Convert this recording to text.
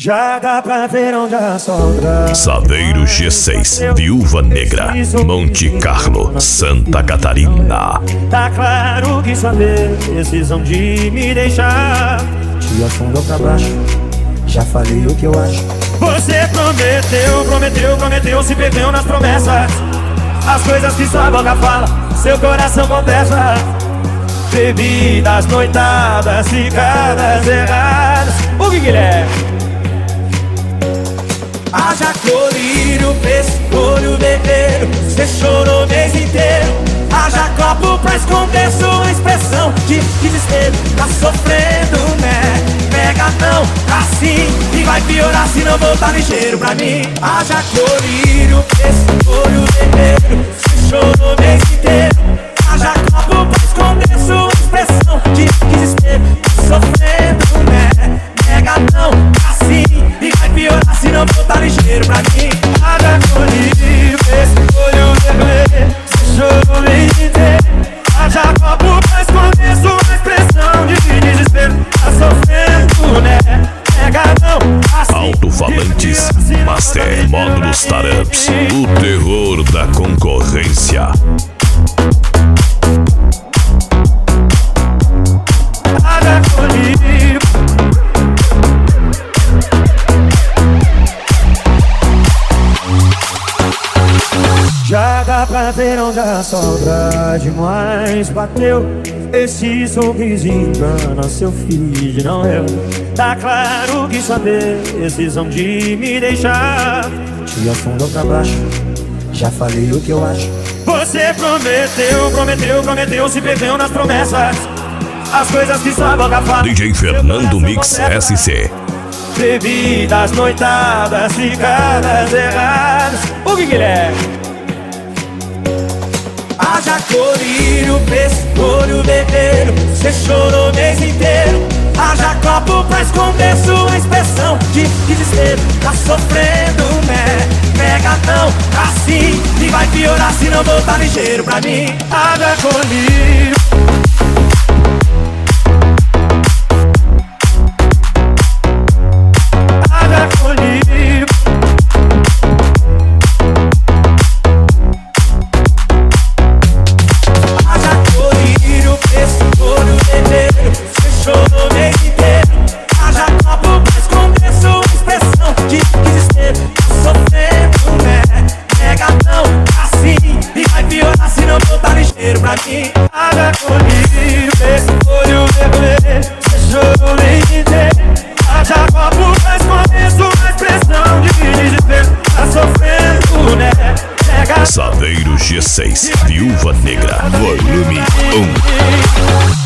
Já dá pra ver onde a sombra. Saveiro G6, Viúva Negra, Monte Carlo, Santa Catarina. Tá claro que sua decisão de me deixar te afundou pra baixo. Já falei o que eu acho. Você prometeu, se perdeu nas promessas. As coisas que sua boca fala, seu coração confessa. Bebidas, noitadas, ficadas erradas. O que ele é? Haja colírio, pescolho, bebeiro. Você chorou o mês inteiro. Haja copo pra esconder sua expressão de desespero. Tá sofrendo, né? Pega não, assim. E vai piorar se não voltar ligeiro pra mim. Haja colírio, pescolho, bebeiro. Você chorou o mês inteiro. Haja copo pra esconder sua expressão de desespero. Tá sofrendo, né? Pega não, assim. E vai piorar se não voltar ligeiro pra mim. Haja colírio, pescolho, bebeiro. Você chorou o mês inteiro. Haja copo pra esconder sua expressão de desespero. Tá sofrendo, né? Pega não, assim. Alto-falantes, Master Módulos Taramps, o terror da concorrência. Haja colírio. Já dá pra ver onde a sombra demais bateu. Esse sorrisinho engana seu feed, não eu. Tá claro que sua decisão de me deixar te afundou pra baixo. Já falei o que eu acho. Você prometeu, se perdeu nas promessas. As coisas que sua boca fala. DJ Fernando Mix SC. Bebidas, noitadas, ficadas erradas. O que ele é? Haja colírio, pescolho, bebeiro. Você chorou o mês inteiro. Haja copo pra esconder sua expressão de desespero. Tá sofrendo, né? Pega não, assim. E vai piorar se não voltar ligeiro pra mim. Haja colírio. Haja colírio. Pra mim, haja colírio, pescolho, beber. Você chorou o mês inteiro. Haja copo pra esconder sua expressão de desespero. Tá sofrendo, né? Pega Saveiro G6, Viúva Negra, volume 1.